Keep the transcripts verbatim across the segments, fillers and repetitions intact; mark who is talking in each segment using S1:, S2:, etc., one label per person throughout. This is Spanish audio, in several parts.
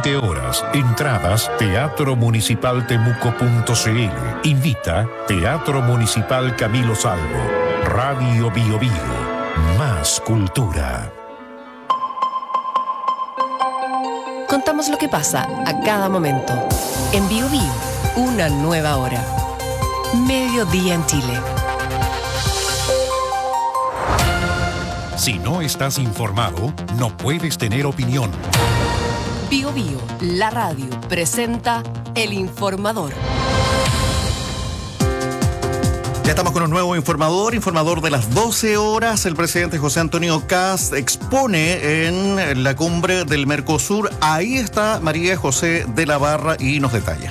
S1: veinte horas. Entradas teatro municipal temuco punto c l. Invita Teatro Municipal Camilo Salvo. Radio Bio Bio. Más cultura.
S2: Contamos lo que pasa a cada momento. En Bio Bio, una nueva hora. Mediodía en Chile.
S1: Si no estás informado, no puedes tener opinión.
S2: Bio Bio, la radio, presenta El Informador.
S3: Ya estamos con un nuevo informador, informador de las doce horas. El presidente José Antonio Kast expone en la cumbre del Mercosur. Ahí está María José de la Barra y nos detalla.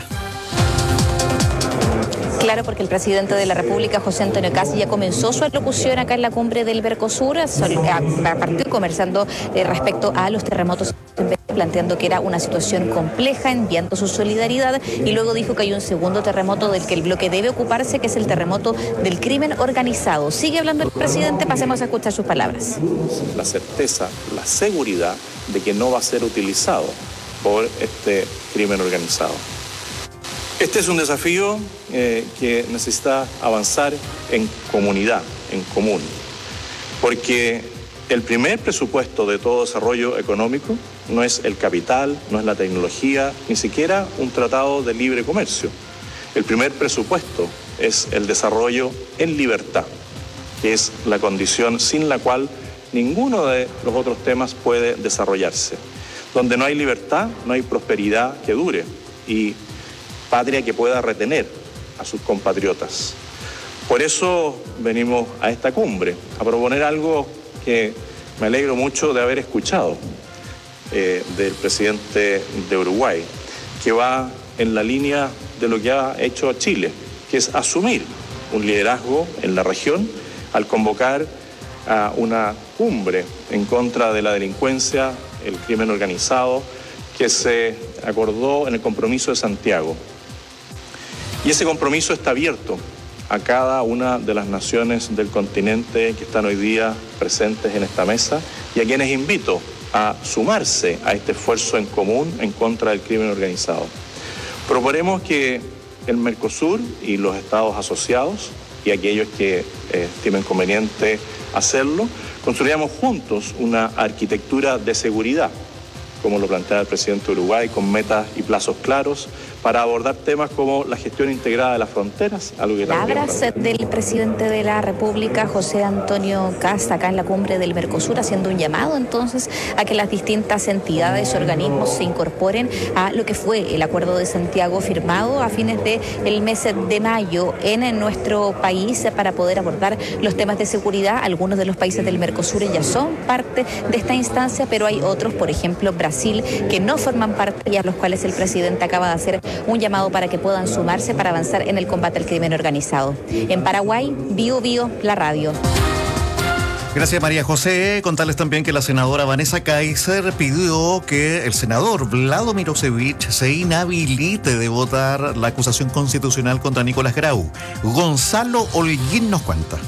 S4: Claro, porque el presidente de la República, José Antonio Kast, ya comenzó su alocución acá en la cumbre del Mercosur, partió conversando eh, respecto a los terremotos, planteando que era una situación compleja, enviando su solidaridad, y luego dijo que hay un segundo terremoto del que el bloque debe ocuparse, que es el terremoto del crimen organizado. Sigue hablando el presidente, pasemos a escuchar sus palabras.
S5: La certeza, la seguridad de que no va a ser utilizado por este crimen organizado. Este es un desafío eh, que necesita avanzar en comunidad, en común, porque el primer presupuesto de todo desarrollo económico no es el capital, no es la tecnología, ni siquiera un tratado de libre comercio. El primer presupuesto es el desarrollo en libertad, que es la condición sin la cual ninguno de los otros temas puede desarrollarse. Donde no hay libertad, no hay prosperidad que dure y patria que pueda retener a sus compatriotas. Por eso venimos a esta cumbre, a proponer algo que me alegro mucho de haber escuchado eh, del presidente de Uruguay, que va en la línea de lo que ha hecho Chile, que es asumir un liderazgo en la región al convocar a una cumbre en contra de la delincuencia, el crimen organizado, que se acordó en el compromiso de Santiago. Y ese compromiso está abierto a cada una de las naciones del continente que están hoy día presentes en esta mesa y a quienes invito a sumarse a este esfuerzo en común en contra del crimen organizado. Proponemos que el Mercosur y los estados asociados y aquellos que eh, estimen conveniente hacerlo, construyamos juntos una arquitectura de seguridad, como lo plantea el presidente de Uruguay, con metas y plazos claros, para abordar temas como la gestión integrada de las fronteras, algo que también...
S4: Palabras del presidente de la República, José Antonio Kast, acá en la cumbre del Mercosur, haciendo un llamado entonces a que las distintas entidades y organismos se incorporen a lo que fue el Acuerdo de Santiago firmado a fines del mes de mayo en nuestro país para poder abordar los temas de seguridad. Algunos de los países del Mercosur ya son parte de esta instancia, pero hay otros, por ejemplo Brasil, que no forman parte y a los cuales el presidente acaba de hacer un llamado para que puedan sumarse para avanzar en el combate al crimen organizado. En Paraguay, Bio Bio, la radio.
S3: Gracias, María José. Contarles también que la senadora Vanessa Kaiser pidió que el senador Vlado Mirosevic se inhabilite de votar la acusación constitucional contra Nicolás Grau. Gonzalo Holguín nos cuenta.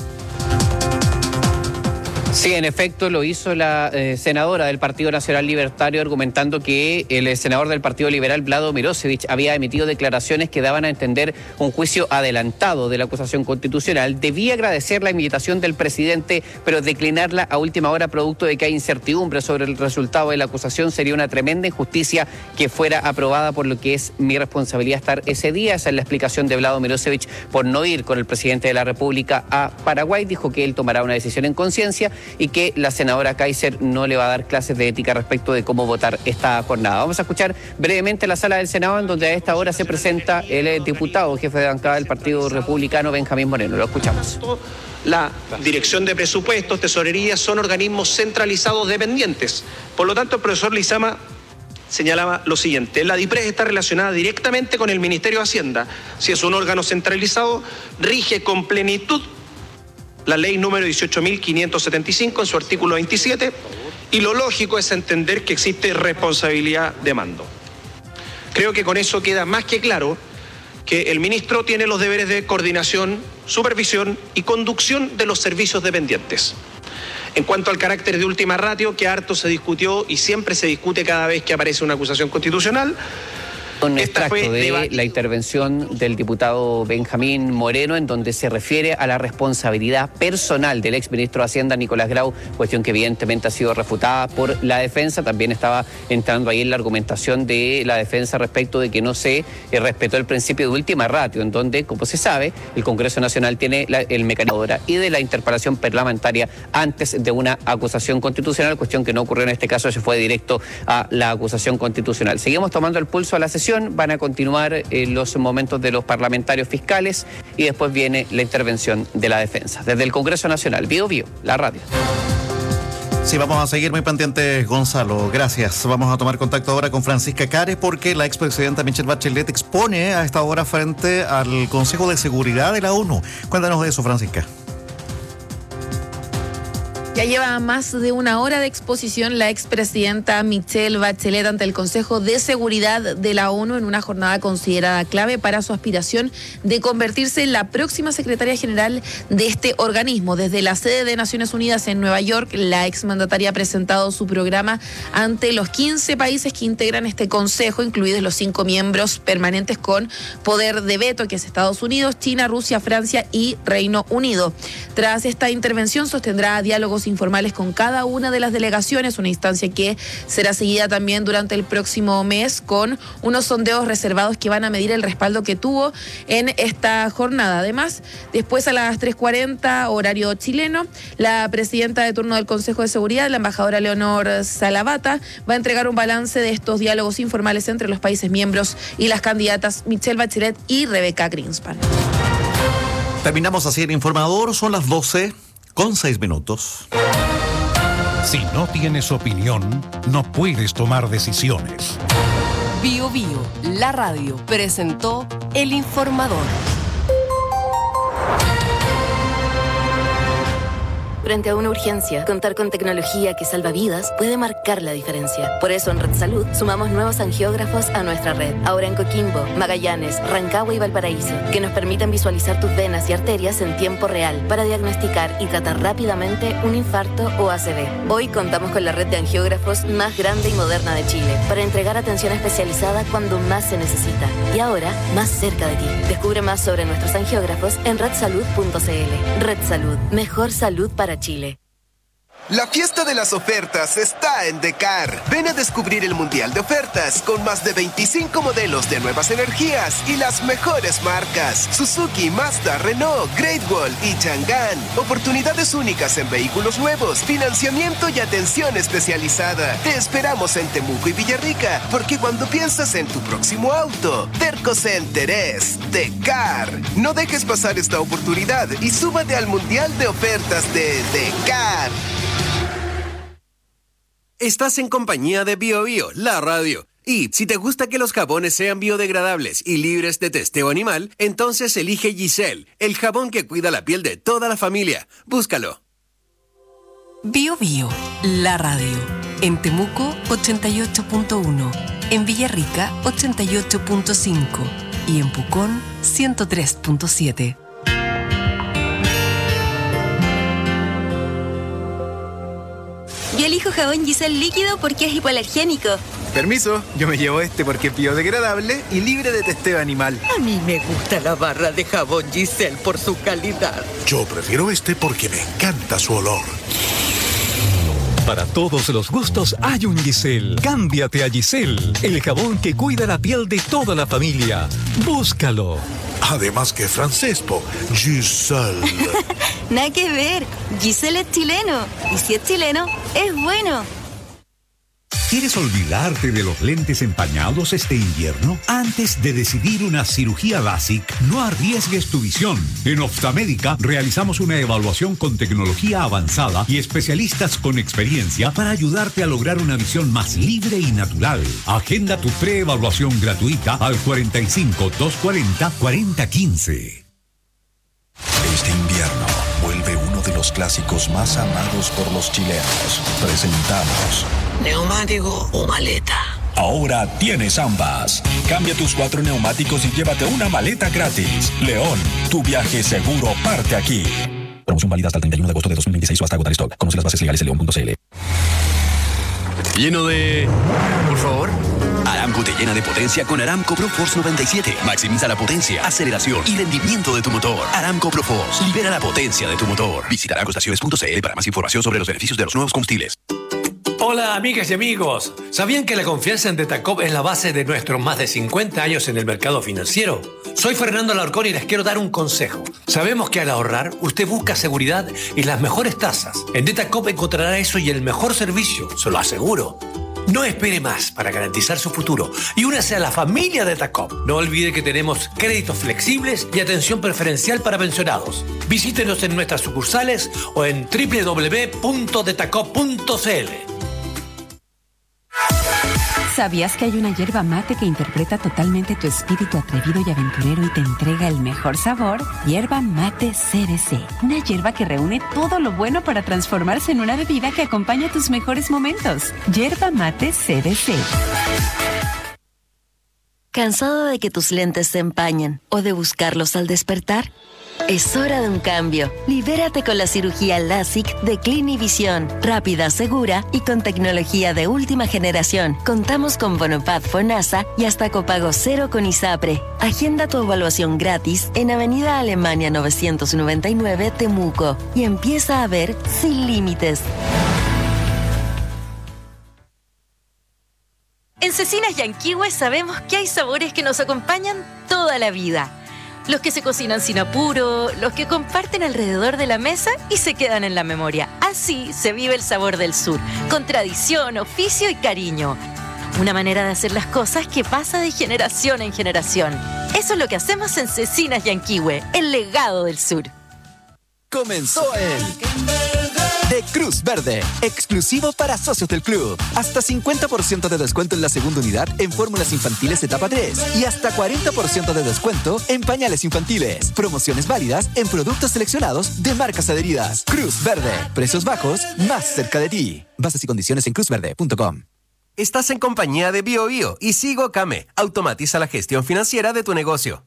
S6: Sí, en efecto lo hizo la eh, senadora del Partido Nacional Libertario, argumentando que el eh, senador del Partido Liberal, Vlado Mirosevic, había emitido declaraciones que daban a entender un juicio adelantado de la acusación constitucional. Debía agradecer la invitación del presidente, pero declinarla a última hora producto de que hay incertidumbre sobre el resultado de la acusación sería una tremenda injusticia que fuera aprobada, por lo que es mi responsabilidad estar ese día. Esa es la explicación de Vlado Mirosevic por no ir con el presidente de la República a Paraguay. Dijo que él tomará una decisión en conciencia y que la senadora Kaiser no le va a dar clases de ética respecto de cómo votar esta jornada. Vamos a escuchar brevemente la sala del Senado, en donde a esta hora se presenta el diputado, jefe de bancada del Partido Republicano, Benjamín Moreno. Lo escuchamos.
S7: La Dirección de Presupuestos, Tesorería, son organismos centralizados dependientes. Por lo tanto, el profesor Lizama señalaba lo siguiente: la DIPRES está relacionada directamente con el Ministerio de Hacienda. Si es un órgano centralizado, rige con plenitud la ley número dieciocho mil quinientos setenta y cinco en su artículo veintisiete, y lo lógico es entender que existe responsabilidad de mando. Creo que con eso queda más que claro que el ministro tiene los deberes de coordinación, supervisión y conducción de los servicios dependientes. En cuanto al carácter de última ratio, que harto se discutió y siempre se discute cada vez que aparece una acusación constitucional.
S6: Un extracto de la intervención del diputado Benjamín Moreno, en donde se refiere a la responsabilidad personal del exministro de Hacienda, Nicolás Grau, cuestión que evidentemente ha sido refutada por la defensa. También estaba entrando ahí en la argumentación de la defensa respecto de que no se eh, respetó el principio de última ratio, en donde, como se sabe, el Congreso Nacional tiene la, el mecanismo y de la interpelación parlamentaria antes de una acusación constitucional, cuestión que no ocurrió en este caso, se fue directo a la acusación constitucional. Seguimos tomando el pulso a la sesión. Van a continuar eh, los momentos de los parlamentarios fiscales y después viene la intervención de la defensa. Desde el Congreso Nacional, Bio Bio, la radio.
S3: Sí, vamos a seguir muy pendientes, Gonzalo. Gracias. Vamos a tomar contacto ahora con Francisca Cares porque la expresidenta Michelle Bachelet expone a esta hora frente al Consejo de Seguridad de la ONU. Cuéntanos de eso, Francisca.
S8: Ya lleva más de una hora de exposición la expresidenta Michelle Bachelet ante el Consejo de Seguridad de la ONU en una jornada considerada clave para su aspiración de convertirse en la próxima secretaria general de este organismo. Desde la sede de Naciones Unidas en Nueva York, la exmandataria ha presentado su programa ante los quince países que integran este consejo, incluidos los cinco miembros permanentes con poder de veto, que es Estados Unidos, China, Rusia, Francia y Reino Unido. Tras esta intervención sostendrá diálogos informales con cada una de las delegaciones, una instancia que será seguida también durante el próximo mes con unos sondeos reservados que van a medir el respaldo que tuvo en esta jornada. Además, después a las tres cuarenta, horario chileno, la presidenta de turno del Consejo de Seguridad, la embajadora Leonor Salavata, va a entregar un balance de estos diálogos informales entre los países miembros y las candidatas Michelle Bachelet y Rebeca Greenspan.
S3: Terminamos así el informador, son las doce con seis minutos.
S1: Si no tienes opinión, no puedes tomar decisiones.
S2: Bio Bio, la radio, presentó El Informador.
S9: Frente a una urgencia, contar con tecnología que salva vidas puede marcar la diferencia. Por eso en Red Salud sumamos nuevos angiógrafos a nuestra red. Ahora en Coquimbo, Magallanes, Rancagua y Valparaíso, que nos permiten visualizar tus venas y arterias en tiempo real para diagnosticar y tratar rápidamente un infarto o A C V. Hoy contamos con la red de angiógrafos más grande y moderna de Chile para entregar atención especializada cuando más se necesita. Y ahora, más cerca de ti. Descubre más sobre nuestros angiógrafos en red salud punto c l. Red Salud, mejor salud para Chile.
S10: La fiesta de las ofertas está en Decar. Ven a descubrir el Mundial de Ofertas con más de veinticinco modelos de nuevas energías y las mejores marcas: Suzuki, Mazda, Renault, Great Wall y Chang'an. Oportunidades únicas en vehículos nuevos, financiamiento y atención especializada. Te esperamos en Temuco y Villarrica, porque cuando piensas en tu próximo auto, Terco Center es Decar. No dejes pasar esta oportunidad y súbate al Mundial de Ofertas de Decar. Estás en compañía de Bio Bio, la radio. Y si te gusta que los jabones sean biodegradables y libres de testeo animal, entonces elige Giselle, el jabón que cuida la piel de toda la familia. Búscalo.
S2: Bio Bio, la radio. En Temuco, ochenta y ocho punto uno. En Villarrica, ochenta y ocho punto cinco. Y en Pucón, ciento tres punto siete.
S11: Yo elijo jabón Giselle líquido porque es hipoalergénico.
S12: Permiso, yo me llevo este porque es biodegradable y libre de testeo animal.
S13: A mí me gusta la barra de jabón Giselle por su calidad.
S14: Yo prefiero este porque me encanta su olor.
S15: Para todos los gustos hay un Giselle. Cámbiate a Giselle, el jabón que cuida la piel de toda la familia. Búscalo.
S14: Además que francés, po. Giselle.
S11: Nada que ver. Giselle es chileno. Y si es chileno, es bueno.
S16: ¿Quieres olvidarte de los lentes empañados este invierno? Antes de decidir una cirugía LASIK, no arriesgues tu visión. En Optamédica realizamos una evaluación con tecnología avanzada y especialistas con experiencia para ayudarte a lograr una visión más libre y natural. Agenda tu preevaluación gratuita al cuarenta y cinco, doscientos cuarenta, cuarenta quince.
S17: Este invierno vuelve uno de los clásicos más amados por los chilenos. Presentamos
S13: ¿neumático o maleta?
S17: Ahora tienes ambas. Cambia tus cuatro neumáticos y llévate una maleta gratis. León, tu viaje seguro parte aquí. Promoción Promoción válida hasta el treinta y uno de agosto de dos mil veintiséis o hasta agotar stock. Conoce las bases legales en león punto c l.
S18: Lleno de... Por favor. Aramco te llena de potencia con Aramco ProForce noventa y siete. Maximiza la potencia, aceleración y rendimiento de tu motor. Aramco ProForce. Libera la potencia de tu motor. Visita aramco estaciones punto c l para más información sobre los beneficios de los nuevos combustibles.
S19: Hola amigas y amigos, ¿sabían que la confianza en Detacop es la base de nuestros más de cincuenta años en el mercado financiero? Soy Fernando Alarcón y les quiero dar un consejo. Sabemos que al ahorrar usted busca seguridad y las mejores tasas. En Detacop encontrará eso y el mejor servicio, se lo aseguro. No espere más para garantizar su futuro y únase a la familia Detacop. No olvide que tenemos créditos flexibles y atención preferencial para pensionados. Visítenos en nuestras sucursales o en doble u doble u doble u punto detacop punto c l.
S20: ¿Sabías que hay una hierba mate que interpreta totalmente tu espíritu atrevido y aventurero y te entrega el mejor sabor? Hierba Mate C D C. Una hierba que reúne todo lo bueno para transformarse en una bebida que acompaña tus mejores momentos. Hierba Mate C D C.
S21: ¿Cansado de que tus lentes se empañen o de buscarlos al despertar? Es hora de un cambio. Libérate con la cirugía LASIK de Clinivision. Rápida, segura y con tecnología de última generación. Contamos con Bonopad Fonasa y hasta copago cero con ISAPRE. Agenda tu evaluación gratis en Avenida Alemania novecientos noventa y nueve, Temuco. Y empieza a ver sin límites.
S22: En Cecinas Yanquihue sabemos que hay sabores que nos acompañan toda la vida. Los que se cocinan sin apuro, los que comparten alrededor de la mesa y se quedan en la memoria. Así se vive el sabor del sur, con tradición, oficio y cariño. Una manera de hacer las cosas que pasa de generación en generación. Eso es lo que hacemos en Cecinas Yanquihue, el legado del sur.
S23: Comenzó el... de Cruz Verde, exclusivo para socios del club. Hasta cincuenta por ciento de descuento en la segunda unidad en fórmulas infantiles etapa tres y hasta cuarenta por ciento de descuento en pañales infantiles. Promociones válidas en productos seleccionados de marcas adheridas. Cruz Verde, precios bajos, más cerca de ti. Bases y condiciones en cruz verde punto com.
S24: Estás en compañía de Bio Bio y Sigo Kame. Automatiza la gestión financiera de tu negocio.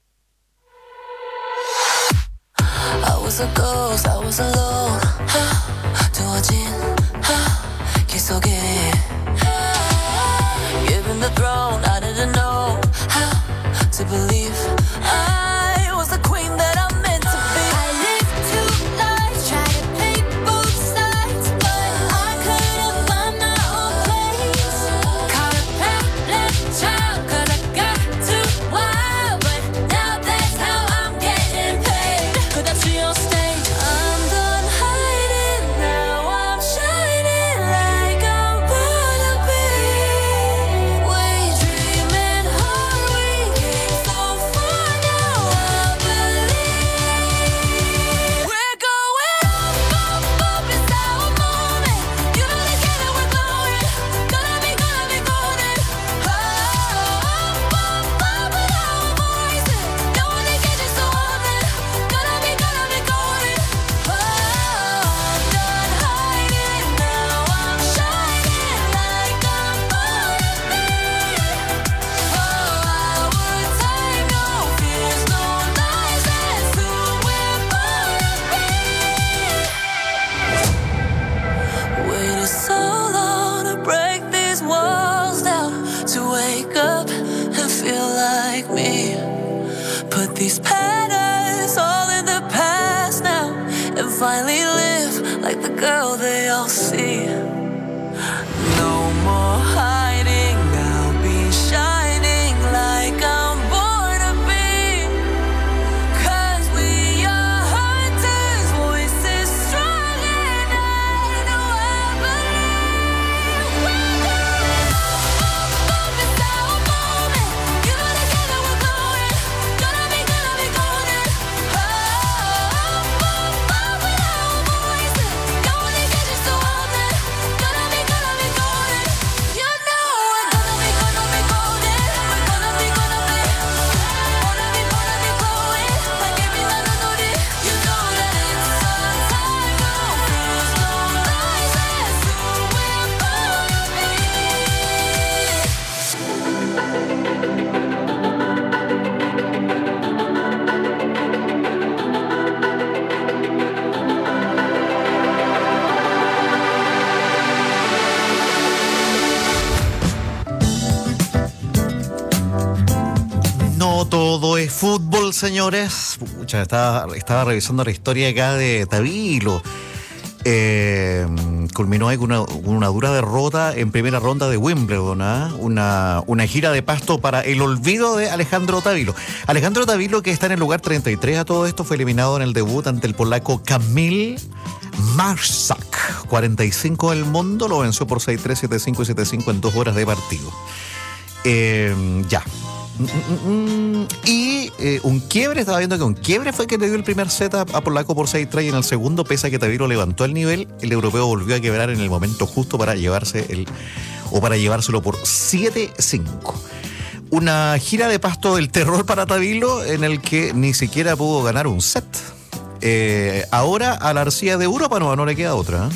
S25: I was a ghost, I was alone. 두어진 길 속에 Given the throne, I didn't know how to believe I was the queen that I'm meant to be. I lived two lives, tried to play both sides, but I couldn't find my own place. Caught a parent child, cause I got too wild, but now that's how I'm getting paid. Could I see on stage? I'm done hiding now, I'm shining like I'm born to be. We dreaming hard, we came so far now, I believe. We're going up, up, up, it's our moment. You know they say that we're glowing, gonna be, gonna be golden. Oh, up, up, up with our voices. No one they catch us so often, gonna be, gonna be golden. Oh, I'm done hiding now, I'm shining like I'm born to be. Oh, our time, no fears, no lies, that's who we're born to be. Waited so long to break these walls down, to wake up and feel like me. Put these patterns all in the past now, and finally live like the girl they all see. No more hiding, I'll be shining like I'm born to be. Cause we are hunters, voices strong and I know I believe. We're going up, up, it's our moment. You know they say that we're glowing, gonna be, gonna be golden. Oh, up, up, up with our voices. No one they catch us so often,
S3: No todo es fútbol, señores. Pucha, estaba, estaba revisando la historia acá de Tavilo. Eh, culminó ahí con una, una dura derrota en primera ronda de Wimbledon, ¿eh? una, una gira de pasto para el olvido de Alejandro Tavilo. Alejandro Tavilo, que está en el lugar treinta y tres a todo esto, fue eliminado en el debut ante el polaco Kamil Marszak, cuarenta y cinco del mundo, lo venció por seis tres, siete cinco y siete cinco en dos horas de partido. Eh, ya. Y eh, un quiebre, estaba viendo que un quiebre fue que le dio el primer set a, a polaco por seis tres, y en el segundo, pese a que Tavilo levantó el nivel, el europeo volvió a quebrar en el momento justo para llevarse el o para llevárselo por siete cinco. Una gira de pasto del terror para Tavilo, en el que ni siquiera pudo ganar un set. Eh, ahora a la arcilla de Europa no, no le queda otra,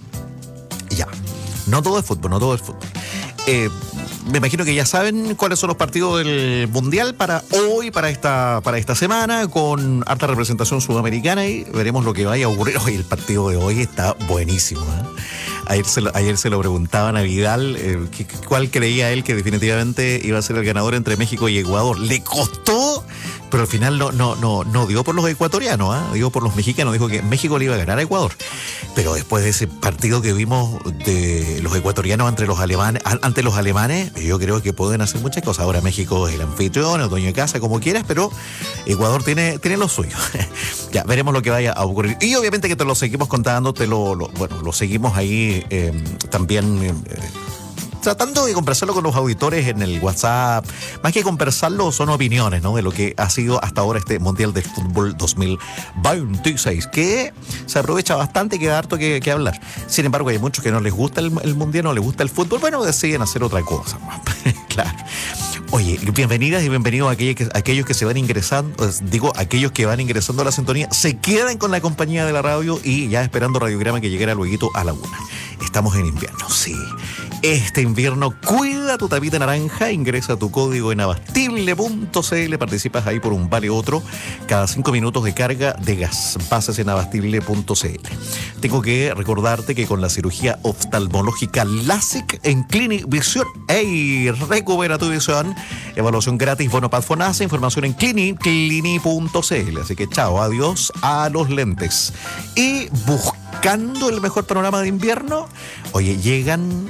S3: ¿eh? Ya, no todo es fútbol, no todo es fútbol. Eh, Me imagino que ya saben cuáles son los partidos del Mundial para hoy, para esta, para esta semana, con harta representación sudamericana, y veremos lo que vaya a ocurrir. Hoy el partido de hoy está buenísimo, ¿eh? Ayer se lo, ayer se lo preguntaban a Vidal, eh, cuál creía él que definitivamente iba a ser el ganador entre México y Ecuador. Le costó, pero al final no, no, no, no dio por los ecuatorianos, ¿eh? Dio por los mexicanos, dijo que México le iba a ganar a Ecuador. Pero después de ese partido que vimos de los ecuatorianos ante los alemanes, ante los alemanes, yo creo que pueden hacer muchas cosas. Ahora México es el anfitrión, el dueño de casa, como quieras, pero Ecuador tiene, tiene lo suyo. Ya, veremos lo que vaya a ocurrir. Y obviamente que te lo seguimos contando, te lo, lo bueno, lo seguimos ahí eh, también eh, tratando de conversarlo con los auditores en el WhatsApp. Más que conversarlo, son opiniones, ¿no?, de lo que ha sido hasta ahora este Mundial de Fútbol dos mil veintiséis, que se aprovecha bastante y queda harto que, que hablar. Sin embargo, hay muchos que no les gusta el, el Mundial, no les gusta el fútbol, bueno, deciden hacer otra cosa. Claro. Oye, bienvenidas y bienvenidos a aquellos que, a aquellos que se van ingresando, digo, aquellos que van ingresando a la sintonía, se quedan con la compañía de la radio y ya esperando Radiograma que llegara luego a la una. Estamos en invierno, sí. Este invierno, cuida tu tapita naranja, ingresa tu código en abastible punto c l, participas ahí por un vale otro cada cinco minutos de carga de gas. Pases en abastible punto c l. Tengo que recordarte que con la cirugía oftalmológica LASIK en Clinic Visión, ¡ey! Recupera tu visión. Evaluación gratis, Bonopad Fonasa, información en clinic, clinic punto c l. Así que chao, adiós a los lentes. Y buscando el mejor panorama de invierno, oye, llegan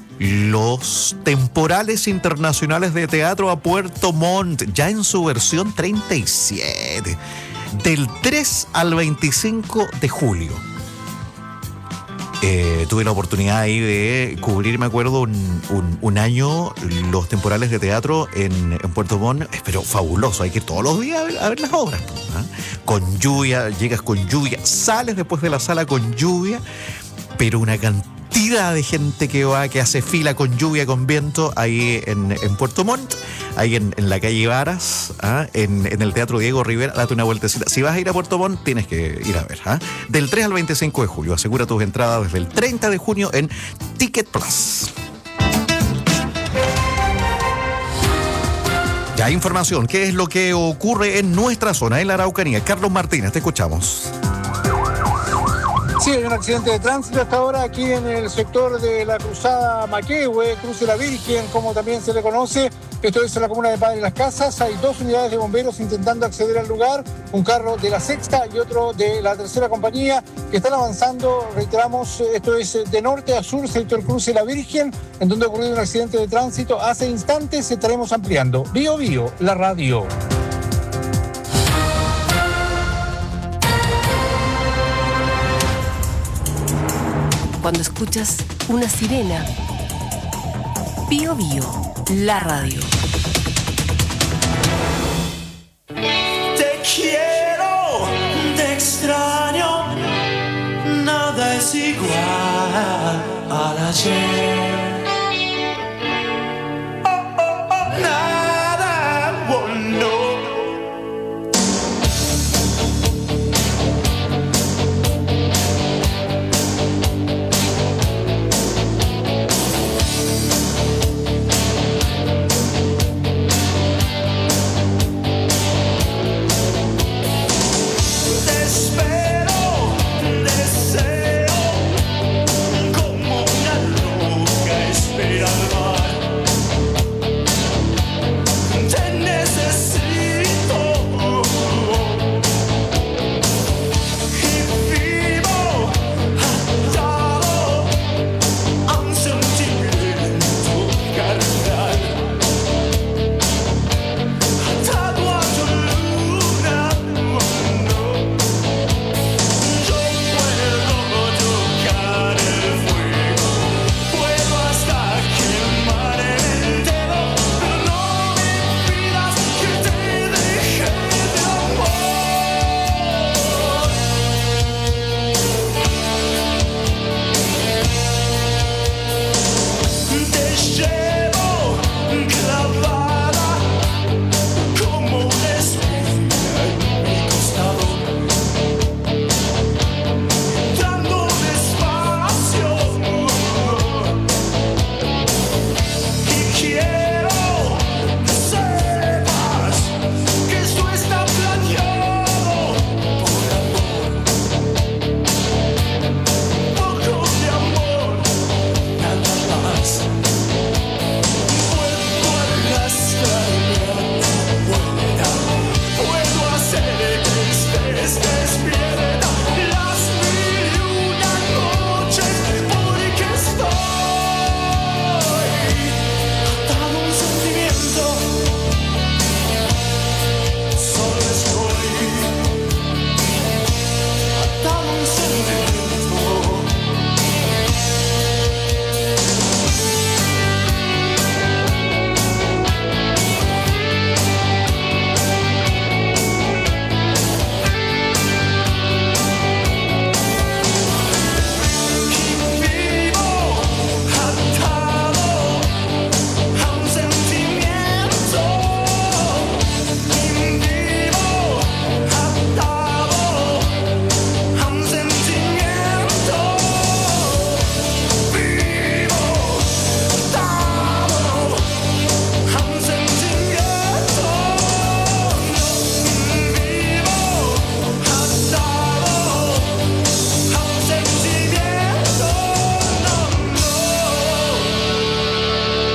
S3: los temporales internacionales de teatro a Puerto Montt, ya en su versión treinta y siete, del tres al veinticinco de julio. Eh, tuve la oportunidad ahí de cubrir, me acuerdo, un, un, un año los temporales de teatro en, en Puerto Montt, pero fabuloso, hay que ir todos los días a ver, a ver las obras, ¿eh? Con lluvia, llegas con lluvia, sales después de la sala con lluvia, pero una cantidad de gente que va, que hace fila con lluvia, con viento, ahí en, en Puerto Montt, ahí en, en la calle Varas, ¿ah? en, en el Teatro Diego Rivera. Date una vueltecita. Si vas a ir a Puerto Montt, tienes que ir a ver. ¿ah? Del tres al veinticinco de julio. Asegura tus entradas desde el treinta de junio en Ticket Plus. Ya hay información. ¿Qué es lo que ocurre en nuestra zona, en la Araucanía? Carlos Martínez, te escuchamos.
S4: Sí, hay un accidente de tránsito hasta ahora aquí en el sector de la cruzada Maquehue, Cruce la Virgen, como también se le conoce. Esto es en la comuna de Padre Las Casas. Hay dos unidades de bomberos intentando acceder al lugar, un carro de la sexta y otro de la tercera compañía, que están avanzando, reiteramos, esto es de norte a sur, sector Cruce la Virgen, en donde ha ocurrido un accidente de tránsito. Hace instantes estaremos ampliando. Bio Bio, la radio.
S2: Cuando escuchas una sirena, Bio Bio, la radio.
S25: Te quiero, te extraño, nada es igual al ayer.